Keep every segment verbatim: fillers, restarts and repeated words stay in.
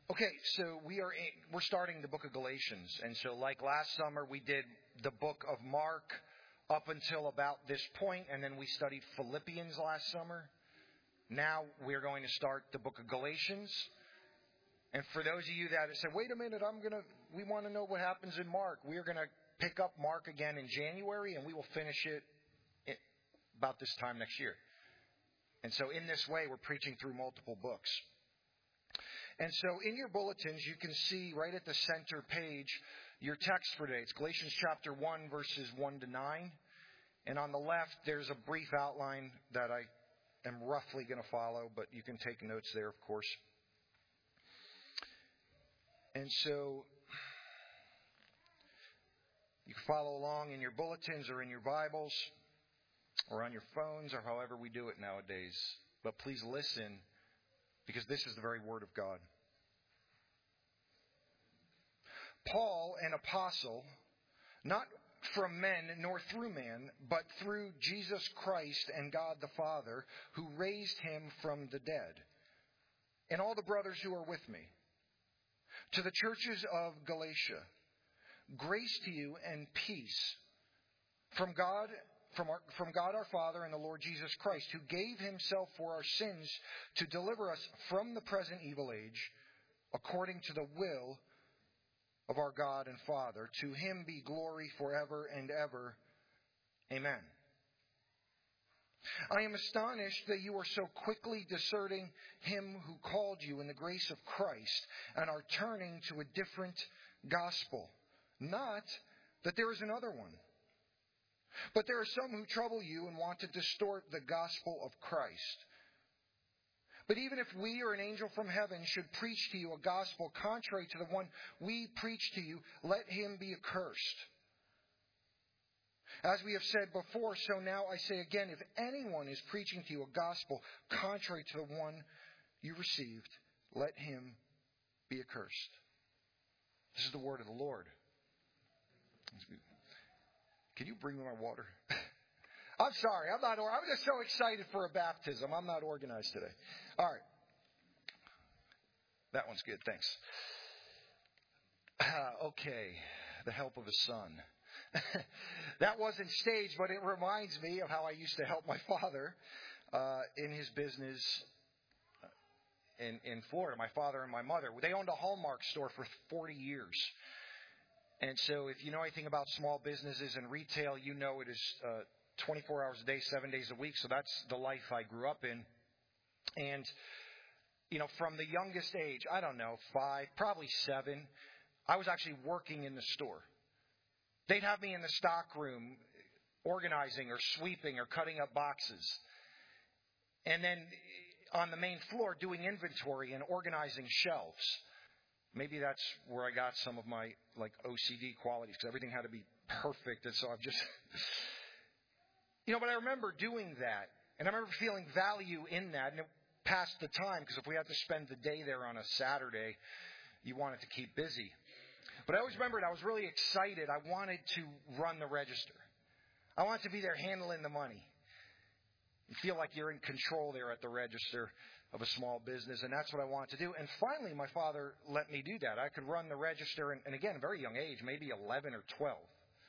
Okay, so we are in, we're starting the book of Galatians, and so like last summer we did the book of Mark up until about this point, and then we studied Philippians last summer. Now we're going to start the book of Galatians. And for those of you that have said, "Wait a minute, I'm gonna, we want to know what happens in Mark," we're going to pick up Mark again in January, and we will finish it about this time next year. And so in this way, we're preaching through multiple books. And so in your bulletins, you can see right at the center page your text for today. It's Galatians chapter one, verses one to nine. And on the left, there's a brief outline that I am roughly going to follow, but you can take notes there, of course. And so you can follow along in your bulletins or in your Bibles or on your phones or however we do it nowadays. But please listen, because this is the very Word of God. Paul, an apostle, not from men nor through man, but through Jesus Christ and God the Father, who raised him from the dead, and all the brothers who are with me. To the churches of Galatia, grace to you and peace from God From, our, from God our Father and the Lord Jesus Christ, who gave himself for our sins to deliver us from the present evil age, according to the will of our God and Father. To him be glory forever and ever. Amen. I am astonished that you are so quickly deserting him who called you in the grace of Christ and are turning to a different gospel. Not that there is another one. But there are some who trouble you and want to distort the gospel of Christ. But even if we or an angel from heaven should preach to you a gospel contrary to the one we preach to you, let him be accursed. As we have said before, so now I say again, if anyone is preaching to you a gospel contrary to the one you received, let him be accursed. This is the word of the Lord. Can you bring me my water? I'm sorry. I'm not. I'm just so excited for a baptism. I'm not organized today. All right. That one's good. Thanks. Uh, okay. The help of his son. That wasn't staged, but it reminds me of how I used to help my father uh, in his business in, in Florida. My father and my mother. They owned a Hallmark store for forty years. And so if you know anything about small businesses and retail, you know it is uh, twenty-four hours a day, seven days a week. So that's the life I grew up in. And, you know, from the youngest age, I don't know, five, probably seven, I was actually working in the store. They'd have me in the stock room organizing or sweeping or cutting up boxes. And then on the main floor doing inventory and organizing shelves. Maybe that's where I got some of my, like, O C D qualities, because everything had to be perfect. And so I've just, you know, but I remember doing that. And I remember feeling value in that. And it passed the time, because if we had to spend the day there on a Saturday, you wanted to keep busy. But I always remembered I was really excited. I wanted to run the register. I wanted to be there handling the money. You feel like you're in control there at the register of a small business, and that's what I wanted to do. And finally, my father let me do that. I could run the register, and, and again, a very young age, maybe eleven or twelve.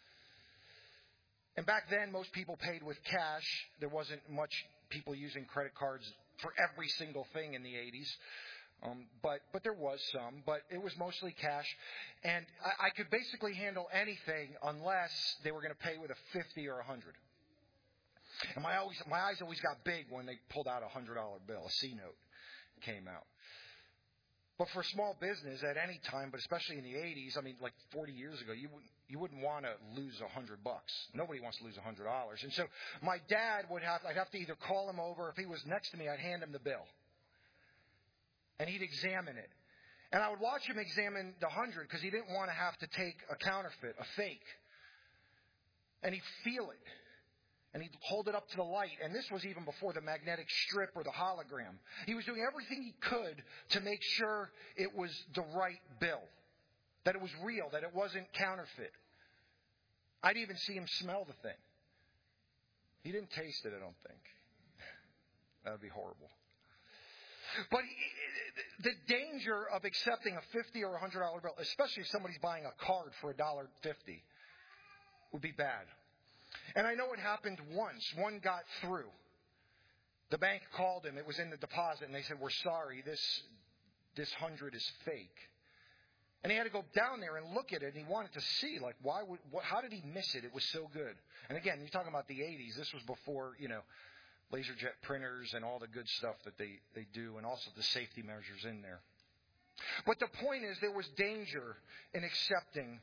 And back then, most people paid with cash. There wasn't much people using credit cards for every single thing in the eighties. Um, but but there was some, but it was mostly cash. And I, I could basically handle anything unless they were going to pay with a fifty or a hundred. And my always my eyes always got big when they pulled out a hundred dollar bill, a C note came out. But for small business at any time, but especially in the eighties, I mean, like forty years ago, you wouldn't you wouldn't want to lose a hundred bucks. Nobody wants to lose a hundred dollars. And so my dad would have I'd have to either call him over. If he was next to me, I'd hand him the bill. And he'd examine it. And I would watch him examine the hundred because he didn't want to have to take a counterfeit, a fake. And he'd feel it. And he'd hold it up to the light. And this was even before the magnetic strip or the hologram. He was doing everything he could to make sure it was the right bill. That it was real, that it wasn't counterfeit. I'd even see him smell the thing. He didn't taste it, I don't think. That would be horrible. But the danger of accepting a fifty or a hundred dollar bill, especially if somebody's buying a card for a dollar fifty, would be bad. And I know it happened once. One got through. The bank called him. It was in the deposit, and they said, "We're sorry. This this hundred is fake." And he had to go down there and look at it, and he wanted to see, like, why would, what, how did he miss it? It was so good. And again, you're talking about the eighties. This was before, you know, LaserJet printers and all the good stuff that they, they do, and also the safety measures in there. But the point is, there was danger in accepting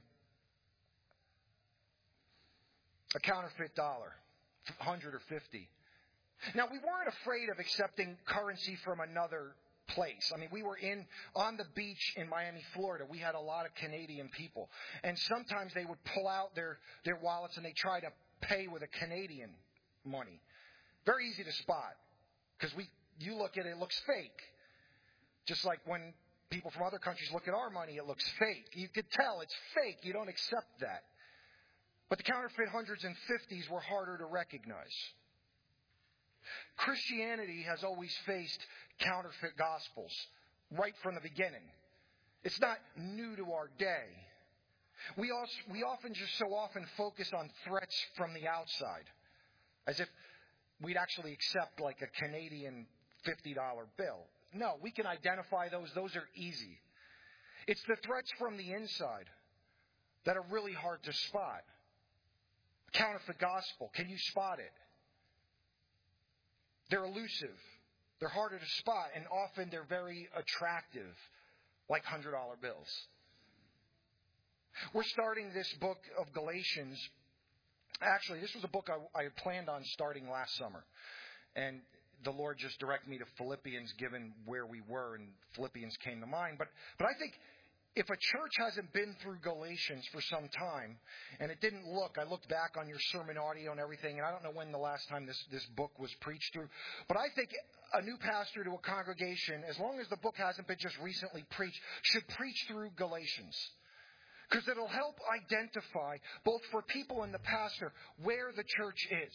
a counterfeit dollar, one hundred or fifty. Now, we weren't afraid of accepting currency from another place. I mean, we were in on the beach in Miami, Florida. We had a lot of Canadian people. And sometimes they would pull out their, their wallets and they try to pay with a Canadian money. Very easy to spot. Because we you look at it, it looks fake. Just like when people from other countries look at our money, it looks fake. You could tell it's fake. You don't accept that. But the counterfeit hundreds and fifties were harder to recognize. Christianity has always faced counterfeit gospels right from the beginning. It's not new to our day. We also, we often just so often focus on threats from the outside, as if we'd actually accept like a Canadian fifty dollar bill. No, we can identify those. Those are easy. It's the threats from the inside that are really hard to spot. Counterfeit gospel. Can you spot it? They're elusive. They're harder to spot, and often they're very attractive, like one hundred dollar bills. We're starting this book of Galatians. Actually, this was a book I, I had planned on starting last summer. And the Lord just directed me to Philippians, given where we were, and Philippians came to mind. But, but I think if a church hasn't been through Galatians for some time, and it didn't look, I looked back on your sermon audio and everything, and I don't know when the last time this, this book was preached through, but I think a new pastor to a congregation, as long as the book hasn't been just recently preached, should preach through Galatians. Because it'll help identify, both for people and the pastor, where the church is,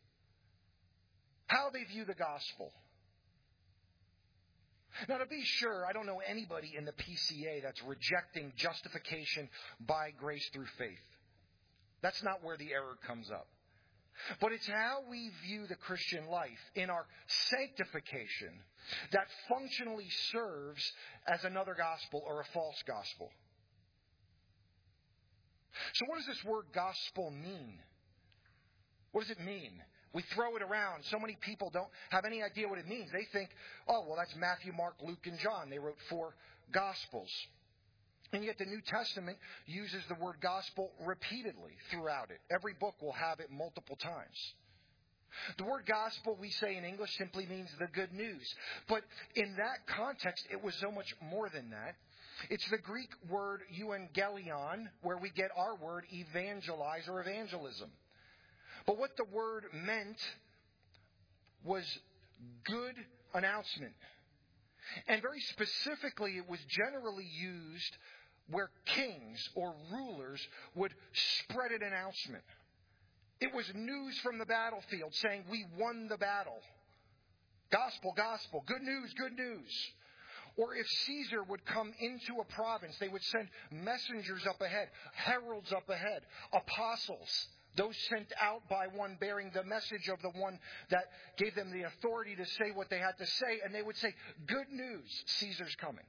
how they view the gospel. Now, to be sure, I don't know anybody in the P C A that's rejecting justification by grace through faith. That's not where the error comes up. But it's how we view the Christian life in our sanctification that functionally serves as another gospel or a false gospel. So what does this word gospel mean? What does it mean? We throw it around. So many people don't have any idea what it means. They think, oh, well, that's Matthew, Mark, Luke, and John. They wrote four Gospels. And yet the New Testament uses the word gospel repeatedly throughout it. Every book will have it multiple times. The word gospel, we say in English, simply means the good news. But in that context, it was so much more than that. It's the Greek word euangelion, where we get our word evangelize or evangelism. But what the word meant was good announcement. And very specifically, it was generally used where kings or rulers would spread an announcement. It was news from the battlefield saying, we won the battle. Gospel, gospel, good news, good news. Or if Caesar would come into a province, they would send messengers up ahead, heralds up ahead, apostles. Those sent out by one bearing the message of the one that gave them the authority to say what they had to say. And they would say, good news, Caesar's coming.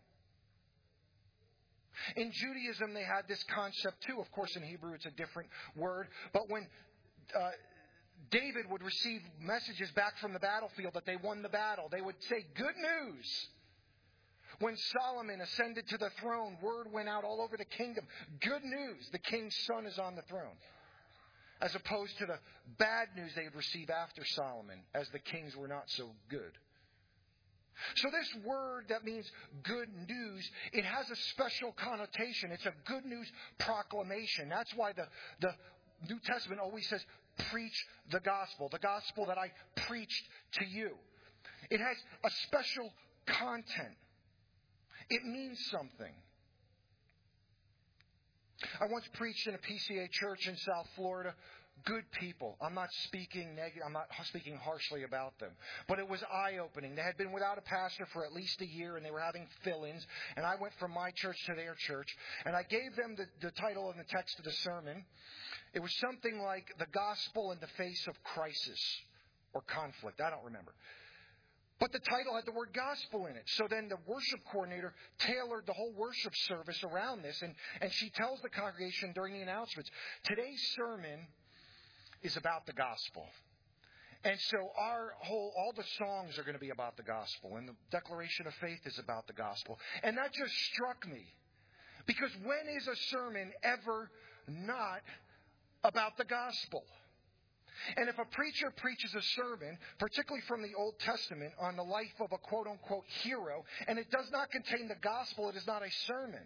In Judaism, they had this concept too. Of course, in Hebrew, it's a different word. But when uh, David would receive messages back from the battlefield that they won the battle, they would say, good news. When Solomon ascended to the throne, word went out all over the kingdom. Good news, the king's son is on the throne. As opposed to the bad news they would receive after Solomon, as the kings were not so good. So this word that means good news, it has a special connotation. It's a good news proclamation. That's why the, the New Testament always says, preach the gospel. The gospel that I preached to you. It has a special content. It means something. I once preached in a P C A church in South Florida good people. I'm not speaking negative. I'm not speaking harshly about them. But it was eye-opening. They had been without a pastor for at least a year, and they were having fill-ins. And I went from my church to their church, and I gave them the, the title and the text of the sermon. It was something like The Gospel in the Face of Crisis or Conflict. I don't remember. But the title had the word gospel in it. So then the worship coordinator tailored the whole worship service around this. And, and she tells the congregation during the announcements, today's sermon is about the gospel. And so our whole, all the songs are going to be about the gospel. And the declaration of faith is about the gospel. And that just struck me. Because when is a sermon ever not about the gospel? And if a preacher preaches a sermon, particularly from the Old Testament, on the life of a quote-unquote hero, and it does not contain the gospel, it is not a sermon.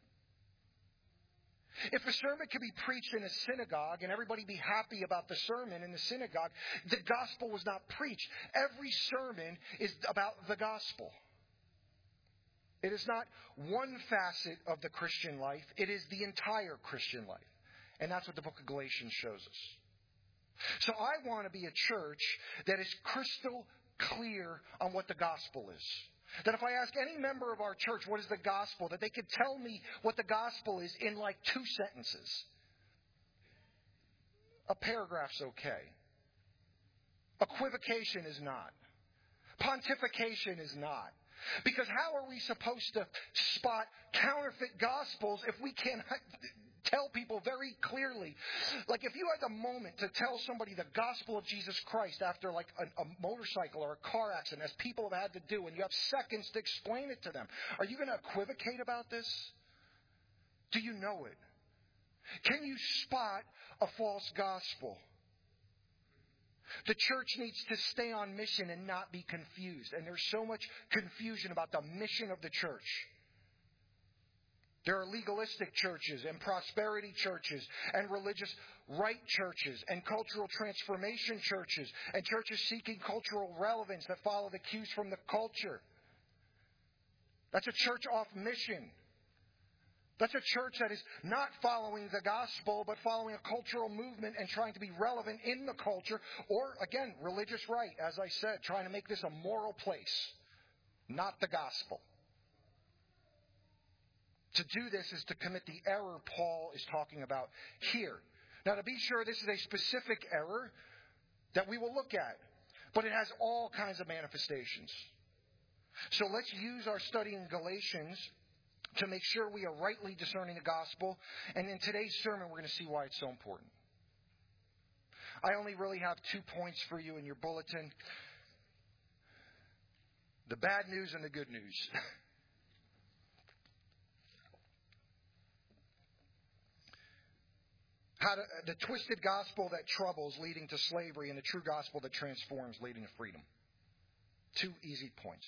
If a sermon can be preached in a synagogue and everybody be happy about the sermon in the synagogue, the gospel was not preached. Every sermon is about the gospel. It is not one facet of the Christian life. It is the entire Christian life. And that's what the book of Galatians shows us. So I want to be a church that is crystal clear on what the gospel is. That if I ask any member of our church what is the gospel, that they could tell me what the gospel is in like two sentences. A paragraph's okay. Equivocation is not. Pontification is not. Because how are we supposed to spot counterfeit gospels if we can't tell people very clearly? Like if you had a moment to tell somebody the gospel of Jesus Christ after like a, a motorcycle or a car accident, as people have had to do, and you have seconds to explain it to them, are you going to equivocate about this? Do you know it? Can you spot a false gospel? The church needs to stay on mission and not be confused. And there's so much confusion about the mission of the church. There are legalistic churches and prosperity churches and religious right churches and cultural transformation churches and churches seeking cultural relevance that follow the cues from the culture. That's a church off mission. That's a church that is not following the gospel, but following a cultural movement and trying to be relevant in the culture. Or, again, religious right, as I said, trying to make this a moral place, not the gospel. To do this is to commit the error Paul is talking about here. Now, to be sure, this is a specific error that we will look at, but it has all kinds of manifestations. So let's use our study in Galatians to make sure we are rightly discerning the gospel. And in today's sermon, we're going to see why it's so important. I only really have two points for you in your bulletin. The bad news and the good news. How to, the twisted gospel that troubles leading to slavery and the true gospel that transforms leading to freedom. Two easy points.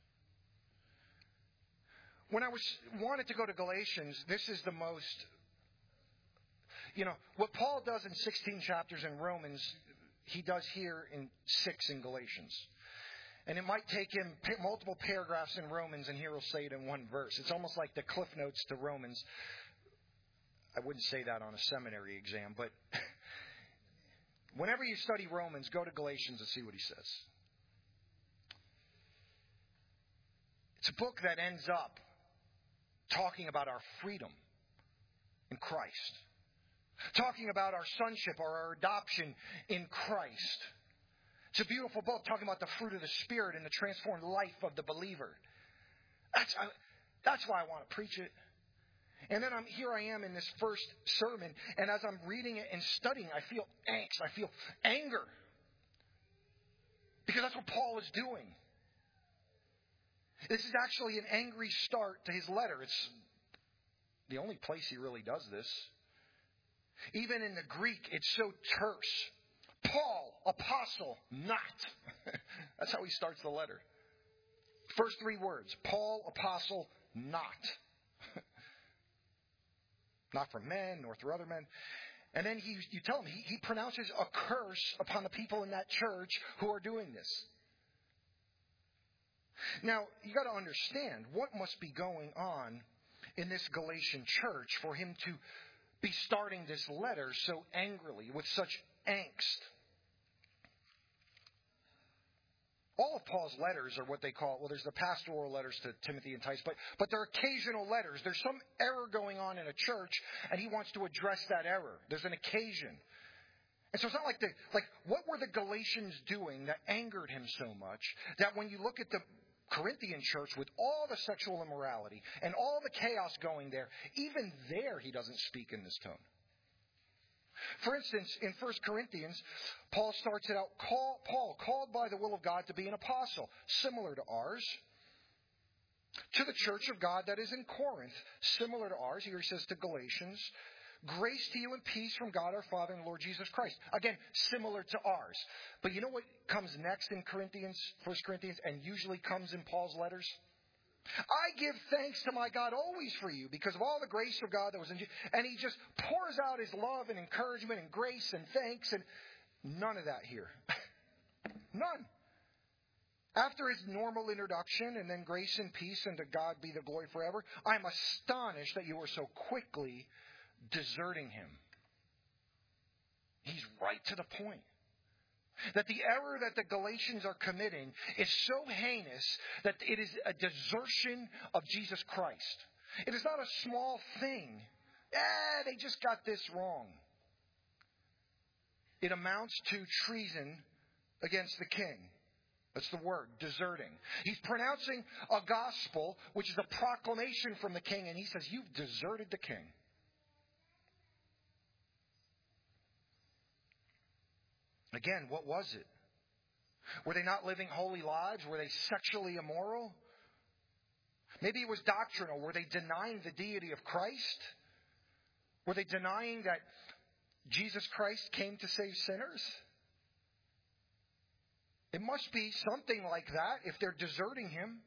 When I was wanted to go to Galatians, this is the most, you know, what Paul does in sixteen chapters in Romans, he does here in six in Galatians. And it might take him multiple paragraphs in Romans, and here he'll say it in one verse. It's almost like the Cliff Notes to Romans. I wouldn't say that on a seminary exam, but whenever you study Romans, go to Galatians and see what he says. It's a book that ends up talking about our freedom in Christ. Talking about our sonship or our adoption in Christ. It's a beautiful book talking about the fruit of the Spirit and the transformed life of the believer. That's, that's why I want to preach it. And then I'm here I am in this first sermon, and as I'm reading it and studying, I feel angst. I feel anger. Because that's what Paul is doing. This is actually an angry start to his letter. It's the only place he really does this. Even in the Greek, it's so terse. Paul, apostle, not. That's how he starts the letter. First three words. Paul, apostle, not. Not from men, nor through other men. And then he, you tell him, he, he pronounces a curse upon the people in that church who are doing this. Now, you got to understand what must be going on in this Galatian church for him to be starting this letter so angrily, with such angst. All of Paul's letters are what they call, well, there's the pastoral letters to Timothy and Titus, but, but they're occasional letters. There's some error going on in a church, and he wants to address that error. There's an occasion. And so it's not like the, like, what were the Galatians doing that angered him so much that when you look at the Corinthian church with all the sexual immorality and all the chaos going there, even there he doesn't speak in this tone. For instance, in First Corinthians, Paul starts it out, call, Paul, called by the will of God to be an apostle, similar to ours, to the church of God that is in Corinth, similar to ours. Here he says to Galatians, grace to you and peace from God our Father and Lord Jesus Christ. Again, similar to ours. But you know what comes next in Corinthians, First Corinthians, and usually comes in Paul's letters? I give thanks to my God always for you because of all the grace of God that was in you. And he just pours out his love and encouragement and grace and thanks, and none of that here. None. After his normal introduction and then grace and peace and to God be the glory forever, I'm astonished that you are so quickly deserting him. He's right to the point. That the error that the Galatians are committing is so heinous that it is a desertion of Jesus Christ. It is not a small thing. Eh, they just got this wrong. It amounts to treason against the king. That's the word, deserting. He's pronouncing a gospel, which is a proclamation from the king, and he says, you've deserted the king. Again, what was it? Were they not living holy lives? Were they sexually immoral? Maybe it was doctrinal. Were they denying the deity of Christ? Were they denying that Jesus Christ came to save sinners? It must be something like that if they're deserting him.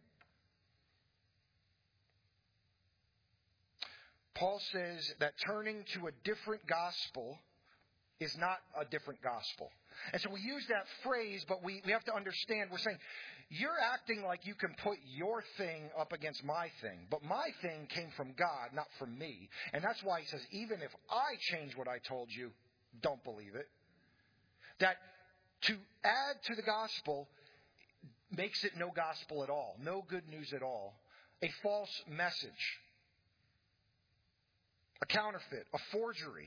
Paul says that turning to a different gospel is not a different gospel. And so we use that phrase, but we, we have to understand, we're saying, you're acting like you can put your thing up against my thing. But my thing came from God, not from me. And that's why he says, even if I change what I told you, don't believe it. That to add to the gospel makes it no gospel at all. No good news at all. A false message. A counterfeit. A forgery.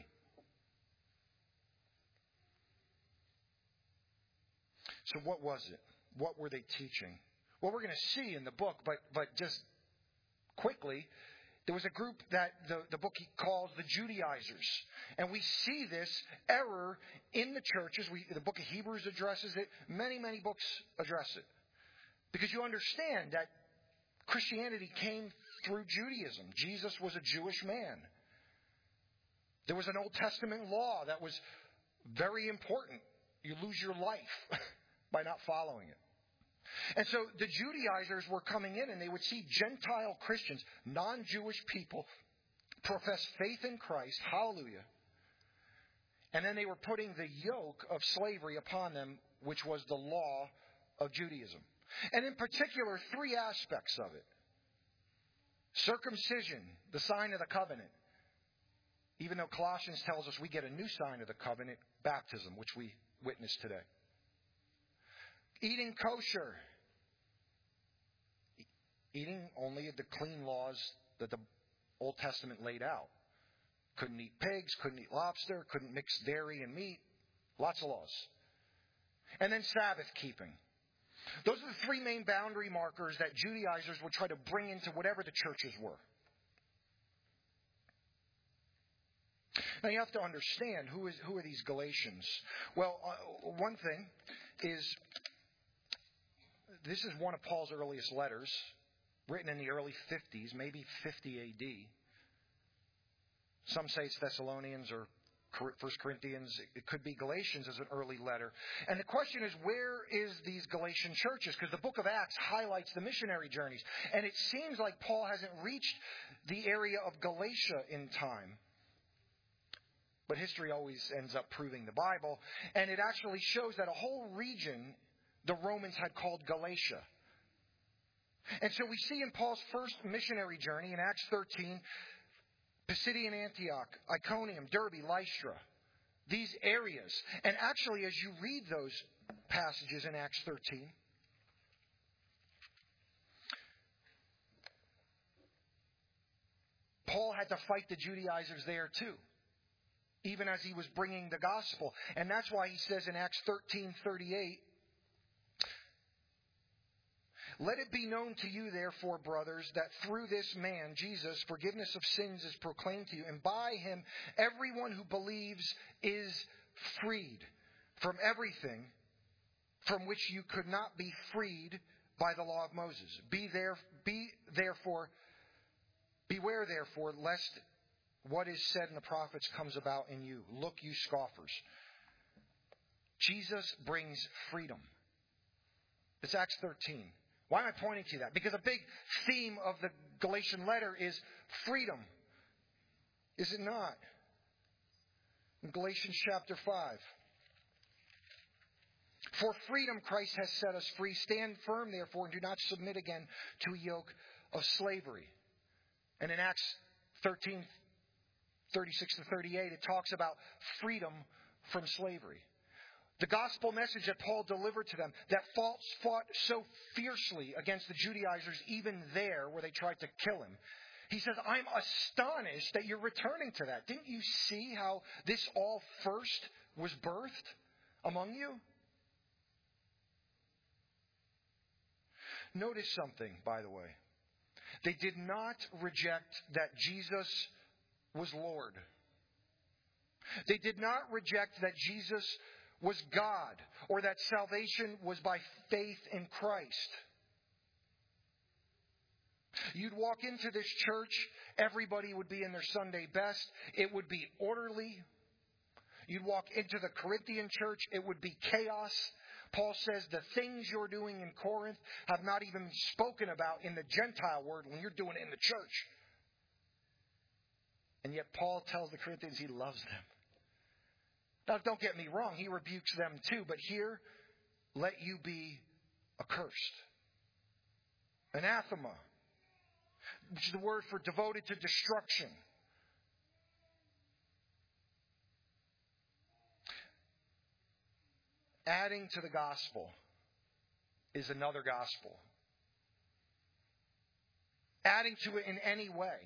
So what was it? What were they teaching? Well, we're going to see in the book, but but just quickly, there was a group that the, the book calls the Judaizers. And we see this error in the churches. We, the book of Hebrews addresses it. Many, many books address it. Because you understand that Christianity came through Judaism. Jesus was a Jewish man. There was an Old Testament law that was very important. You lose your life by not following it. And so the Judaizers were coming in and they would see Gentile Christians, non-Jewish people, profess faith in Christ. Hallelujah. And then they were putting the yoke of slavery upon them, which was the law of Judaism. And in particular, three aspects of it. Circumcision, the sign of the covenant. Even though Colossians tells us we get a new sign of the covenant, baptism, which we witnessed today. Eating kosher. Eating only the clean laws that the Old Testament laid out. Couldn't eat pigs, couldn't eat lobster, couldn't mix dairy and meat. Lots of laws. And then Sabbath keeping. Those are the three main boundary markers that Judaizers would try to bring into whatever the churches were. Now you have to understand who is who are these Galatians. Well, uh, one thing is, this is one of Paul's earliest letters, written in the early fifties, maybe fifty A D. Some say it's Thessalonians or First Corinthians. It could be Galatians as an early letter. And the question is, where is these Galatian churches? Because the book of Acts highlights the missionary journeys. And it seems like Paul hasn't reached the area of Galatia in time. But history always ends up proving the Bible. And it actually shows that a whole region the Romans had called Galatia. And so we see in Paul's first missionary journey in Acts thirteen, Pisidian Antioch, Iconium, Derbe, Lystra. these areas. And actually, as you read those passages in Acts thirteen, Paul had to fight the Judaizers there too, even as he was bringing the gospel. And that's why he says in Acts thirteen thirty-eight, "Let it be known to you, therefore, brothers, that through this man, Jesus, forgiveness of sins is proclaimed to you, and by him everyone who believes is freed from everything from which you could not be freed by the law of Moses. Be there, be therefore, beware therefore, lest what is said in the prophets comes about in you. Look, you scoffers." Jesus brings freedom. It's Acts thirteen. Why am I pointing to that? Because a big theme of the Galatian letter is freedom. Is it not? In Galatians chapter five. "For freedom Christ has set us free. Stand firm, therefore, and do not submit again to a yoke of slavery." And in Acts thirteen, thirty-six to thirty-eight, it talks about freedom from slavery. The gospel message that Paul delivered to them, that false fought so fiercely against the Judaizers, even there where they tried to kill him. He says, "I'm astonished that you're returning to that. Didn't you see how this all first was birthed among you?" Notice something, by the way. They did not reject that Jesus was Lord. They did not reject that Jesus was God, or that salvation was by faith in Christ. You'd walk into this church, everybody would be in their Sunday best. It would be orderly. You'd walk into the Corinthian church, it would be chaos. Paul says the things you're doing in Corinth have not even been spoken about in the Gentile world when you're doing it in the church. And yet Paul tells the Corinthians he loves them. Now, don't get me wrong, he rebukes them too, but here, let you be accursed. Anathema, which is the word for devoted to destruction. Adding to the gospel is another gospel. Adding to it in any way.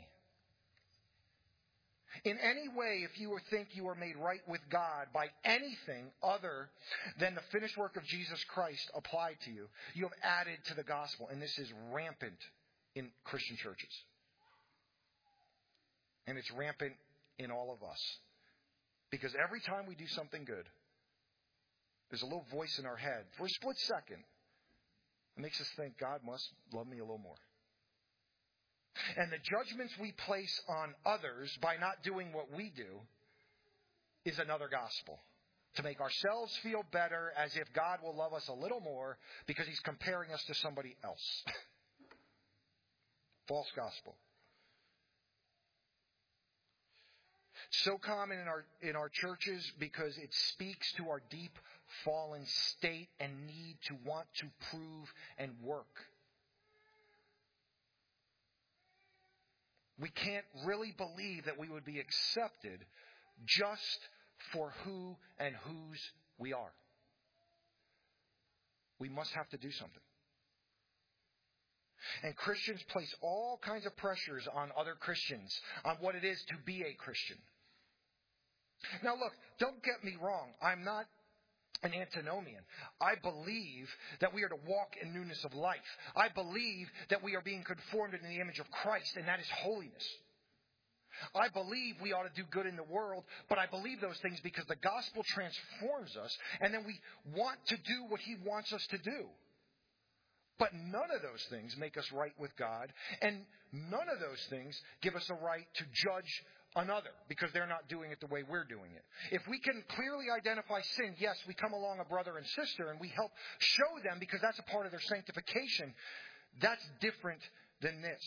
In any way, if you think you are made right with God by anything other than the finished work of Jesus Christ applied to you, you have added to the gospel. And this is rampant in Christian churches. And it's rampant in all of us. Because every time we do something good, there's a little voice in our head for a split second that makes us think God must love me a little more. And the judgments we place on others by not doing what we do is another gospel. To make ourselves feel better as if God will love us a little more because He's comparing us to somebody else. False gospel. So common in our in our churches because it speaks to our deep fallen state and need to want to prove and work. We can't really believe that we would be accepted just for who and whose we are. We must have to do something. And Christians place all kinds of pressures on other Christians on what it is to be a Christian. Now look, don't get me wrong. I'm not an antinomian. I believe that we are to walk in newness of life. I believe that we are being conformed into the image of Christ, and that is holiness. I believe we ought to do good in the world, but I believe those things because the gospel transforms us, and then we want to do what He wants us to do. But none of those things make us right with God, and none of those things give us a right to judge another because they're not doing it the way we're doing it. If we can clearly identify sin, yes, we come along a brother and sister and we help show them because that's a part of their sanctification. That's different than this.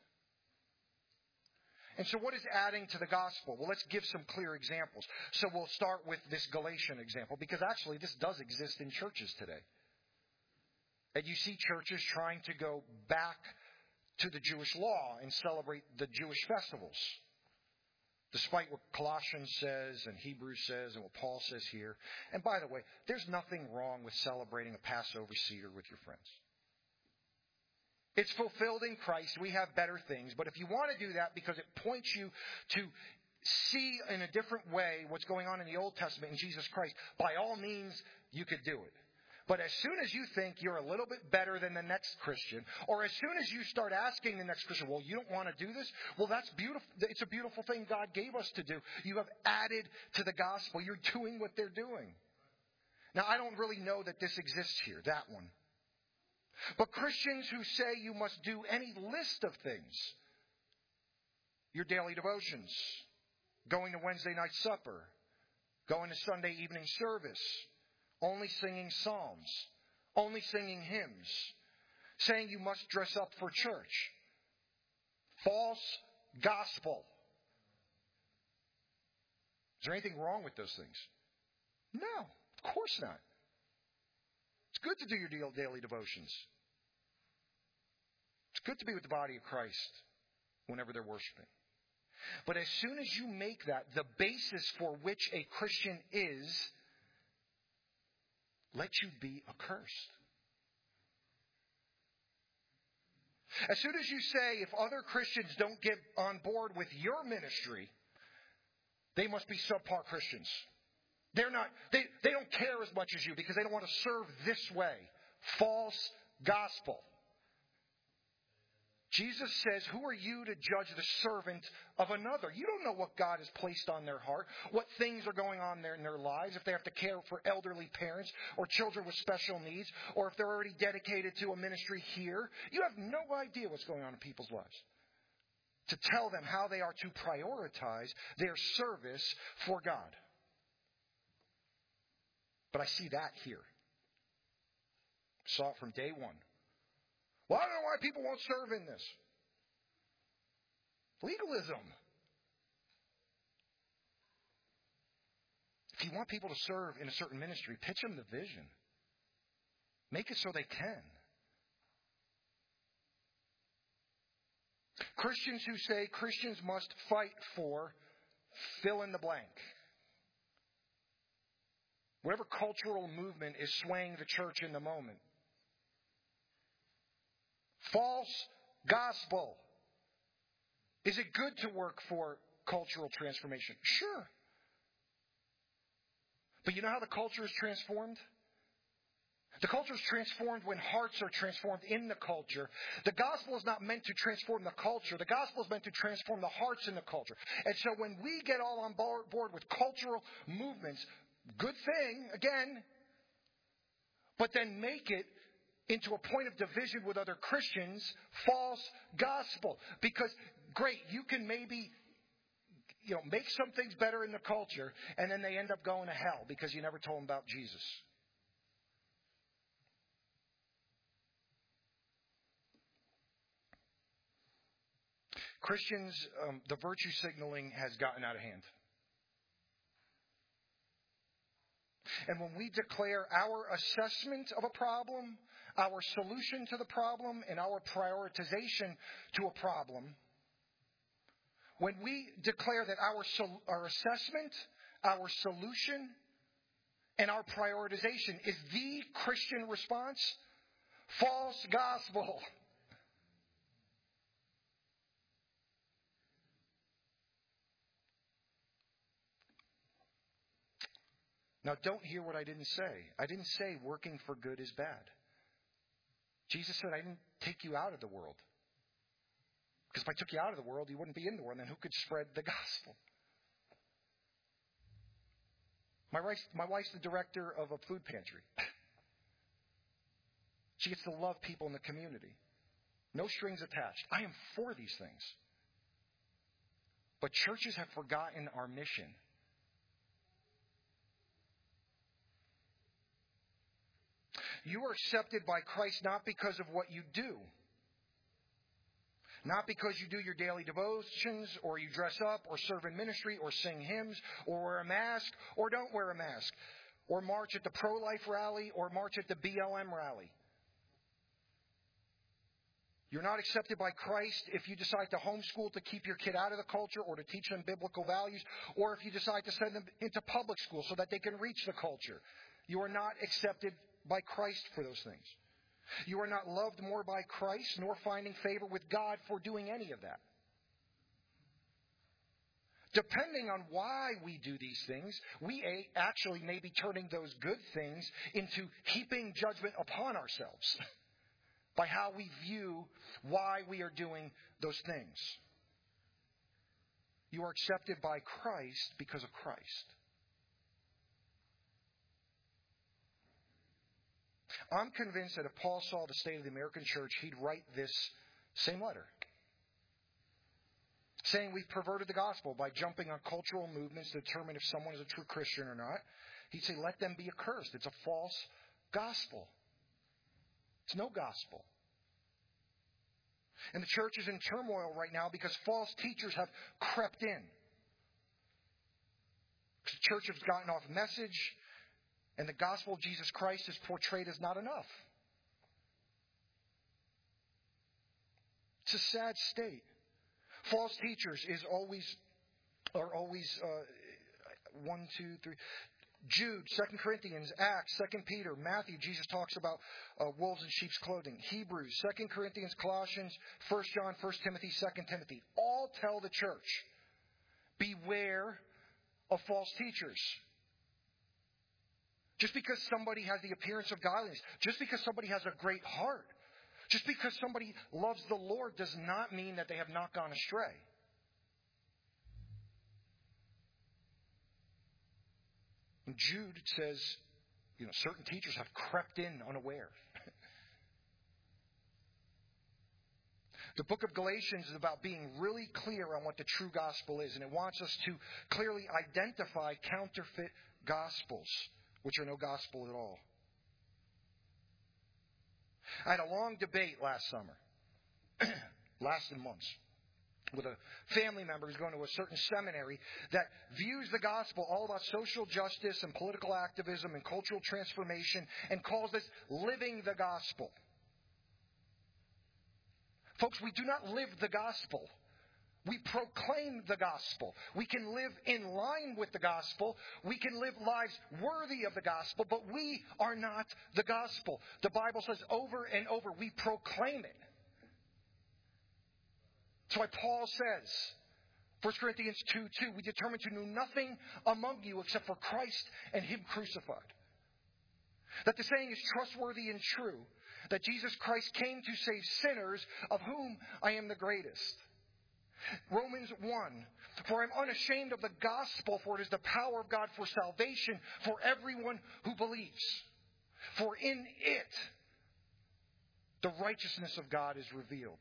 And so what is adding to the gospel? Well, let's give some clear examples. So we'll start with this Galatian example because actually this does exist in churches today. And you see churches trying to go back to the Jewish law and celebrate the Jewish festivals. Despite what Colossians says and Hebrews says and what Paul says here. And by the way, there's nothing wrong with celebrating a Passover Seder with your friends. It's fulfilled in Christ. We have better things. But if you want to do that because it points you to see in a different way what's going on in the Old Testament in Jesus Christ, by all means, you could do it. But as soon as you think you're a little bit better than the next Christian, or as soon as you start asking the next Christian, well, you don't want to do this? Well, that's beautiful. It's a beautiful thing God gave us to do. You have added to the gospel. You're doing what they're doing. Now, I don't really know that this exists here, that one. But Christians who say you must do any list of things, your daily devotions, going to Wednesday night supper, going to Sunday evening service, only singing psalms, only singing hymns, saying you must dress up for church. False gospel. Is there anything wrong with those things? No, of course not. It's good to do your daily devotions. It's good to be with the body of Christ whenever they're worshiping. But as soon as you make that the basis for which a Christian is, let you be accursed. As soon as you say, if other Christians don't get on board with your ministry, they must be subpar Christians. They're not, they, they don't care as much as you because they don't want to serve this way. False gospel. Jesus says, who are you to judge the servant of another? You don't know what God has placed on their heart, what things are going on there in their lives, if they have to care for elderly parents or children with special needs, or if they're already dedicated to a ministry here. You have no idea what's going on in people's lives. To tell them how they are to prioritize their service for God. But I see that here. Saw it from day one. Well, I don't know why people won't serve in this. Legalism. If you want people to serve in a certain ministry, pitch them the vision. Make it so they can. Christians who say Christians must fight for fill in the blank. Whatever cultural movement is swaying the church in the moment. False gospel. Is it good to work for cultural transformation? Sure. But you know how the culture is transformed? The culture is transformed when hearts are transformed in the culture. The gospel is not meant to transform the culture. The gospel is meant to transform the hearts in the culture. And so when we get all on board with cultural movements, good thing, again, but then make it into a point of division with other Christians, false gospel. Because, great, you can maybe, you know, make some things better in the culture, and then they end up going to hell because you never told them about Jesus. Christians, um, the virtue signaling has gotten out of hand. And when we declare our assessment of a problem, our solution to the problem, and our prioritization to a problem, when we declare that our sol- our assessment, our solution, and our prioritization is the Christian response, false gospel. Now, don't hear what I didn't say. I didn't say working for good is bad. Jesus said, I didn't take you out of the world. Because if I took you out of the world, you wouldn't be in the world. And then who could spread the gospel? My wife's, my wife's the director of a food pantry. She gets to love people in the community. No strings attached. I am for these things. But churches have forgotten our mission. You are accepted by Christ not because of what you do. Not because you do your daily devotions, or you dress up, or serve in ministry, or sing hymns, or wear a mask, or don't wear a mask, or march at the pro-life rally, or march at the B L M rally. You're not accepted by Christ if you decide to homeschool to keep your kid out of the culture or to teach them biblical values, or if you decide to send them into public school so that they can reach the culture. You are not accepted by Christ for those things. You are not loved more by Christ, nor finding favor with God for doing any of that. Depending on why we do these things, we actually may be turning those good things into heaping judgment upon ourselves by how we view why we are doing those things. You are accepted by Christ because of Christ. I'm convinced that if Paul saw the state of the American church, he'd write this same letter, saying we've perverted the gospel by jumping on cultural movements to determine if someone is a true Christian or not. He'd say, let them be accursed. It's a false gospel. It's no gospel. And the church is in turmoil right now because false teachers have crept in. The church has gotten off message, and the gospel of Jesus Christ is portrayed as not enough. It's a sad state. False teachers is always, are always, uh, one, two, three. Jude, Second Corinthians, Acts, Second Peter, Matthew, Jesus talks about uh, wolves in sheep's clothing. Hebrews, Second Corinthians, Colossians, First John, First Timothy, Second Timothy. All tell the church, beware of false teachers. Just because somebody has the appearance of godliness, just because somebody has a great heart, just because somebody loves the Lord does not mean that they have not gone astray. In Jude, it says, you know, certain teachers have crept in unaware. The book of Galatians is about being really clear on what the true gospel is, and it wants us to clearly identify counterfeit gospels, which are no gospel at all. I had a long debate last summer, lasted months, with a family member who's going to a certain seminary that views the gospel all about social justice and political activism and cultural transformation and calls this living the gospel. Folks, we do not live the gospel. We proclaim the gospel. We can live in line with the gospel. We can live lives worthy of the gospel, but we are not the gospel. The Bible says over and over, we proclaim it. That's why Paul says, First Corinthians two two, we determined to know nothing among you except for Christ and Him crucified. That the saying is trustworthy and true, that Jesus Christ came to save sinners, of whom I am the greatest. Romans one, for I am unashamed of the gospel, for it is the power of God for salvation for everyone who believes. For in it, the righteousness of God is revealed.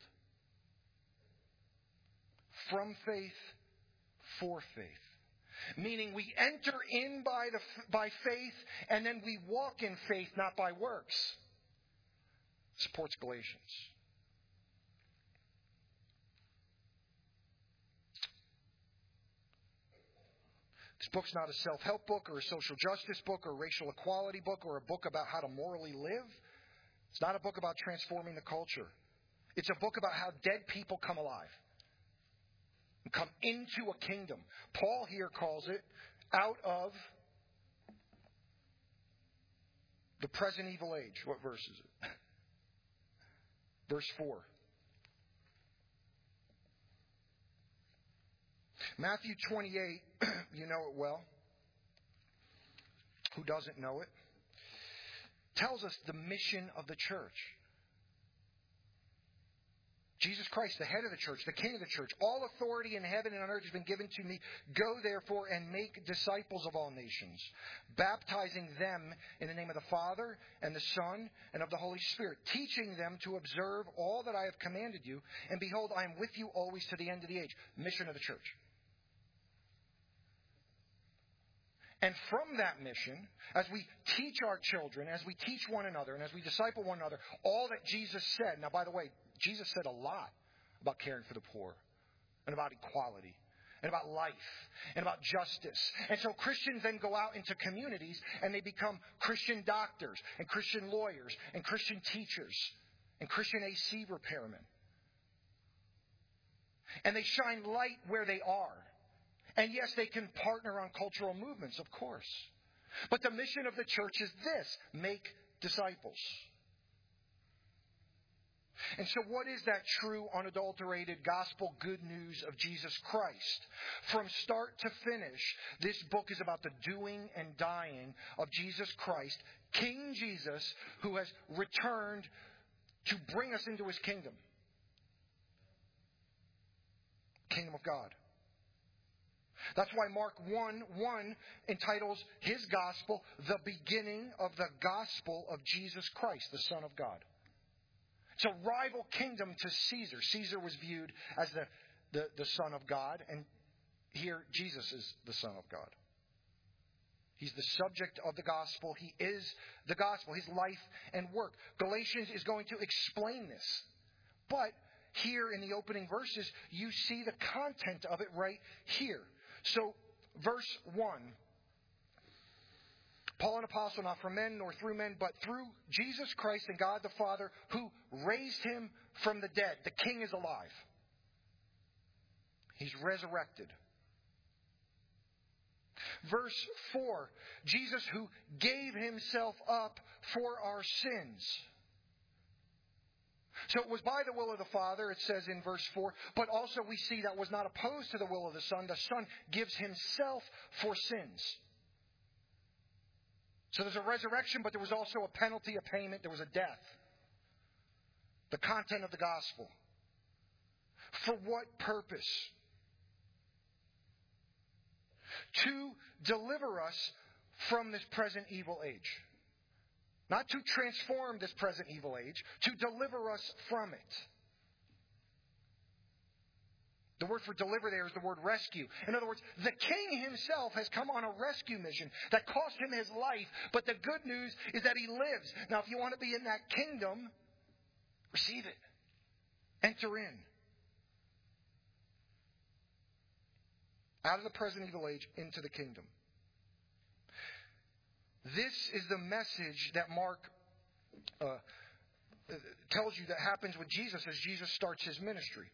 From faith, for faith. Meaning we enter in by, the, by faith, and then we walk in faith, not by works. Supports Galatians. This book's not a self-help book or a social justice book or a racial equality book or a book about how to morally live. It's not a book about transforming the culture. It's a book about how dead people come alive. Come into a kingdom. Paul here calls it out of the present evil age. What verse is it? Verse four. Matthew twenty-eight, you know it well. Who doesn't know it? Tells us the mission of the church. Jesus Christ, the head of the church, the king of the church. All authority in heaven and on earth has been given to me. Go, therefore, and make disciples of all nations, baptizing them in the name of the Father and the Son and of the Holy Spirit, teaching them to observe all that I have commanded you. And behold, I am with you always to the end of the age. Mission of the church. And from that mission, as we teach our children, as we teach one another, and as we disciple one another, all that Jesus said. Now, by the way, Jesus said a lot about caring for the poor and about equality and about life and about justice. And so Christians then go out into communities and they become Christian doctors and Christian lawyers and Christian teachers and Christian A C repairmen. And they shine light where they are. And yes, they can partner on cultural movements, of course. But the mission of the church is this: make disciples. And so what is that true, unadulterated gospel good news of Jesus Christ? From start to finish, this book is about the doing and dying of Jesus Christ, King Jesus, who has returned to bring us into His kingdom. Kingdom of God. That's why Mark one one entitles his gospel, The Beginning of the Gospel of Jesus Christ, the Son of God. It's a rival kingdom to Caesar. Caesar was viewed as the, the, the Son of God, and here Jesus is the Son of God. He's the subject of the gospel. He is the gospel, his life and work. Galatians is going to explain this. But here in the opening verses, you see the content of it right here. So, verse one. Paul, an apostle, not from men nor through men, but through Jesus Christ and God the Father, who raised him from the dead. The King is alive. He's resurrected. Verse four, Jesus who gave himself up for our sins. So it was by the will of the Father, it says in verse four, but also we see that was not opposed to the will of the Son. The Son gives himself for sins. So there's a resurrection, but there was also a penalty, a payment. There was a death. The content of the gospel. For what purpose? To deliver us from this present evil age. Not to transform this present evil age, to deliver us from it. The word for deliver there is the word rescue. In other words, the King himself has come on a rescue mission that cost him his life, but the good news is that he lives. Now, if you want to be in that kingdom, receive it. Enter in. Out of the present evil age into the kingdom. This is the message that Mark uh, tells you that happens with Jesus as Jesus starts his ministry.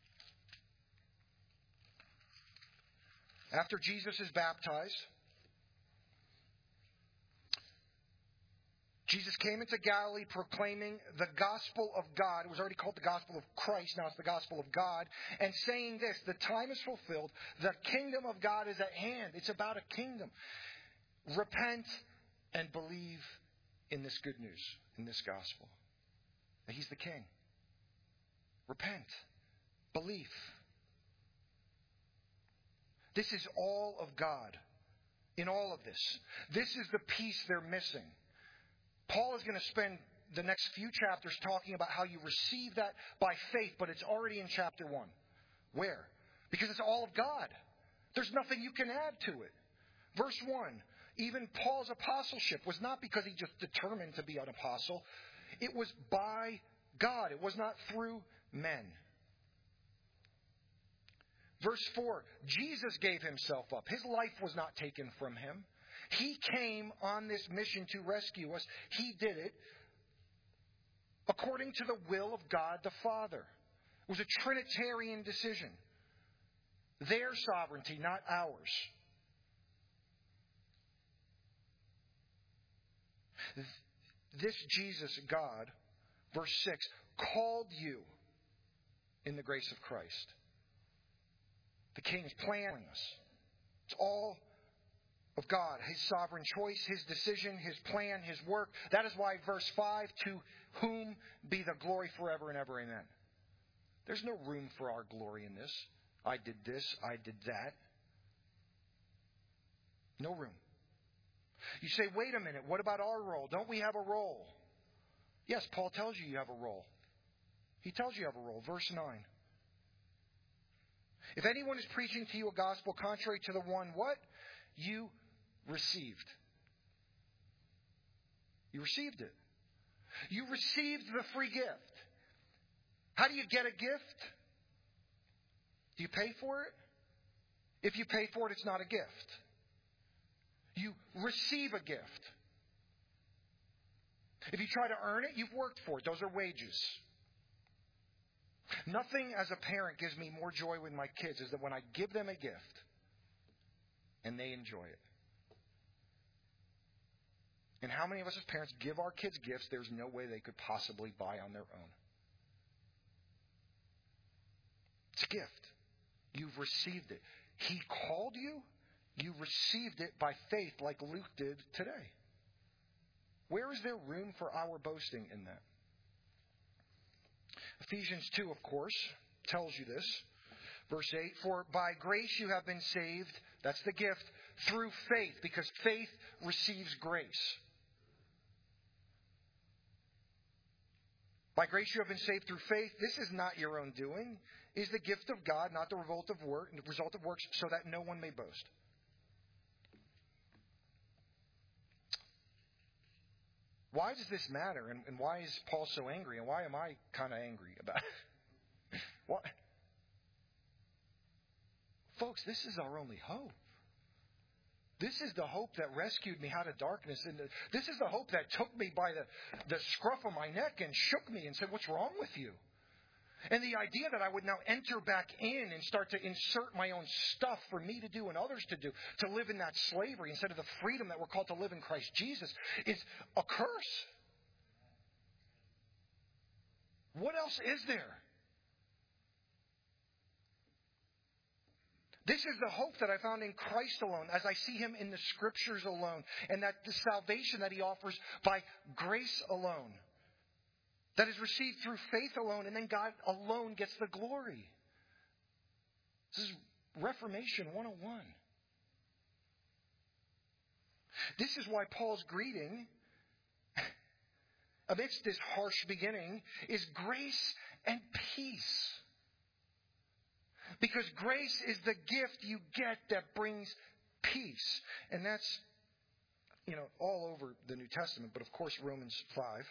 After Jesus is baptized, Jesus came into Galilee proclaiming the gospel of God. It was already called the gospel of Christ. Now it's the gospel of God. And saying this, the time is fulfilled. The kingdom of God is at hand. It's about a kingdom. Repent and believe in this good news, in this gospel. That He's the King. Repent. Belief. This is all of God in all of this. This is the piece they're missing. Paul is going to spend the next few chapters talking about how you receive that by faith, but it's already in chapter one. Where? Because it's all of God. There's nothing you can add to it. Verse one, even Paul's apostleship was not because he just determined to be an apostle. It was by God. It was not through men. Verse four, Jesus gave himself up. His life was not taken from him. He came on this mission to rescue us. He did it according to the will of God the Father. It was a Trinitarian decision. Their sovereignty, not ours. This Jesus, God, verse six, called you in the grace of Christ. The King is planning us. It's all of God. His sovereign choice, His decision, His plan, His work. That is why verse five, to whom be the glory forever and ever. Amen. There's no room for our glory in this. I did this, I did that. No room. You say, wait a minute, what about our role? Don't we have a role? Yes, Paul tells you you have a role. He tells you you have a role. Verse nine. If anyone is preaching to you a gospel contrary to the one, what? You received. You received it. You received the free gift. How do you get a gift? Do you pay for it? If you pay for it, it's not a gift. You receive a gift. If you try to earn it, you've worked for it. Those are wages. Nothing as a parent gives me more joy with my kids is that when I give them a gift and they enjoy it. And how many of us as parents give our kids gifts there's no way they could possibly buy on their own? It's a gift. You've received it. He called you. You received it by faith like Luke did today. Where is there room for our boasting in that? Ephesians two, of course, tells you this. Verse eight, for by grace you have been saved, that's the gift, through faith, because faith receives grace. By grace you have been saved through faith. This is not your own doing. It is the gift of God, not the result of work, the result of works, so that no one may boast. Why does this matter? And, and why is Paul so angry? And why am I kind of angry about it? What? Folks, this is our only hope. This is the hope that rescued me out of darkness. And this is the hope that took me by the, the scruff of my neck and shook me and said, what's wrong with you? And the idea that I would now enter back in and start to insert my own stuff for me to do and others to do, to live in that slavery instead of the freedom that we're called to live in Christ Jesus, is a curse. What else is there? This is the hope that I found in Christ alone, as I see Him in the Scriptures alone, and that the salvation that He offers by grace alone, that is received through faith alone, and then God alone gets the glory. This is Reformation one oh one. This is why Paul's greeting, amidst this harsh beginning, is grace and peace. Because grace is the gift you get that brings peace. And that's, you know, all over the New Testament, but of course Romans five.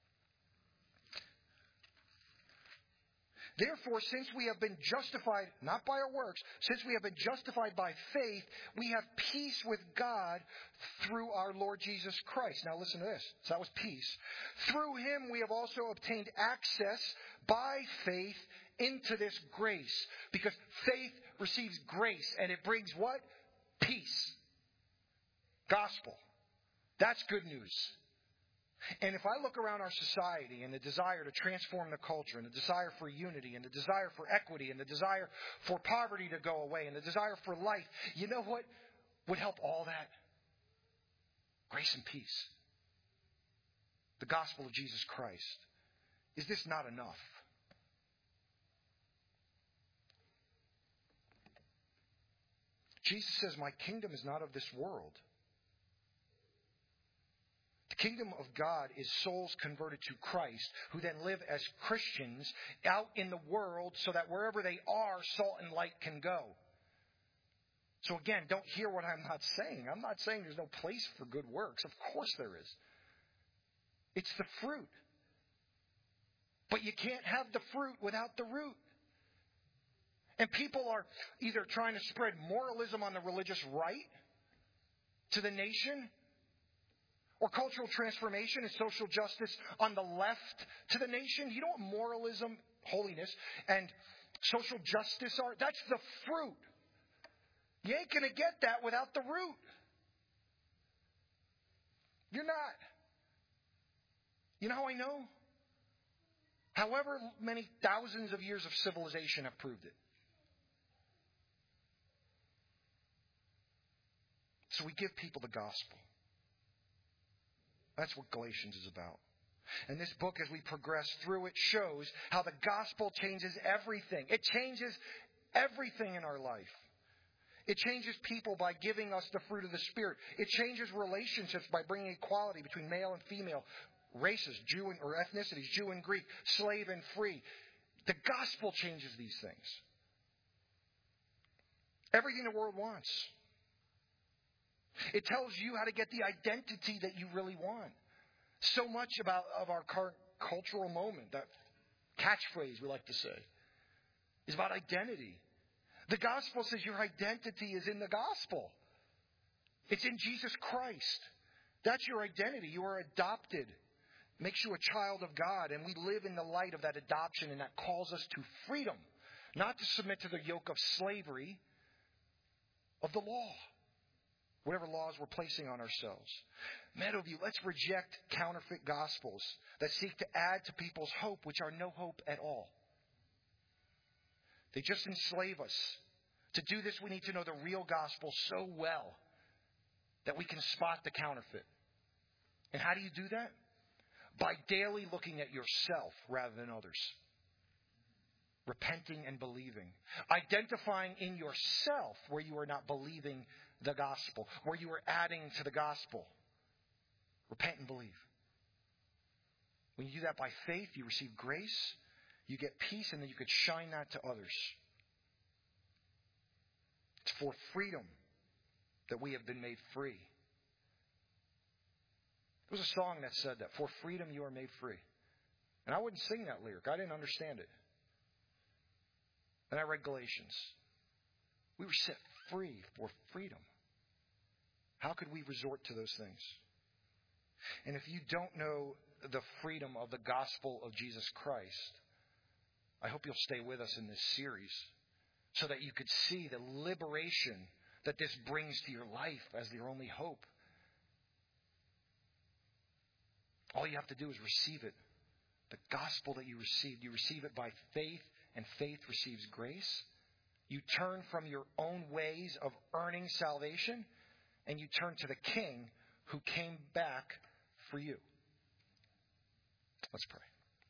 Therefore, since we have been justified, not by our works, since we have been justified by faith, we have peace with God through our Lord Jesus Christ. Now listen to this. So that was peace. Through Him we have also obtained access by faith into this grace. Because faith receives grace, and it brings what? Peace. Gospel. That's good news. And if I look around our society and the desire to transform the culture and the desire for unity and the desire for equity and the desire for poverty to go away and the desire for life, you know what would help all that? Grace and peace. The gospel of Jesus Christ. Is this not enough? Jesus says, my kingdom is not of this world. The kingdom of God is souls converted to Christ who then live as Christians out in the world so that wherever they are, salt and light can go. So again, don't hear what I'm not saying. I'm not saying there's no place for good works. Of course there is. It's the fruit. But you can't have the fruit without the root. And people are either trying to spread moralism on the religious right to the nation, or cultural transformation and social justice on the left to the nation. You know what moralism, holiness, and social justice are? That's the fruit. You ain't going to get that without the root. You're not. You know how I know? However many thousands of years of civilization have proved it. So we give people the gospel. That's what Galatians is about. And this book, as we progress through it, shows how the gospel changes everything. It changes everything in our life. It changes people by giving us the fruit of the Spirit. It changes relationships by bringing equality between male and female, races, Jew and, or ethnicities, Jew and Greek, slave and free. The gospel changes these things. Everything the world wants. It tells you how to get the identity that you really want. So much about of our current cultural moment, that catchphrase we like to say, is about identity. The gospel says your identity is in the gospel. It's in Jesus Christ. That's your identity. You are adopted. makes you a child of God, and we live in the light of that adoption, and that calls us to freedom, not to submit to the yoke of slavery of the law, whatever laws we're placing on ourselves. Meadowview, let's reject counterfeit gospels that seek to add to people's hope, which are no hope at all. They just enslave us. To do this, we need to know the real gospel so well that we can spot the counterfeit. And how do you do that? By daily looking at yourself rather than others. Repenting and believing. Identifying in yourself where you are not believing the gospel, where you are adding to the gospel. Repent and believe. When you do that by faith, you receive grace, you get peace, and then you could shine that to others. It's for freedom that we have been made free. There was a song that said that. For freedom you are made free. And I wouldn't sing that lyric. I didn't understand it. And I read Galatians. We were set free for freedom. How could we resort to those things? And if you don't know the freedom of the gospel of Jesus Christ, I hope you'll stay with us in this series so that you could see the liberation that this brings to your life as your only hope. All you have to do is receive it. The gospel that you received, you receive it by faith, and faith receives grace. You turn from your own ways of earning salvation, and you turn to the King who came back for you. Let's pray.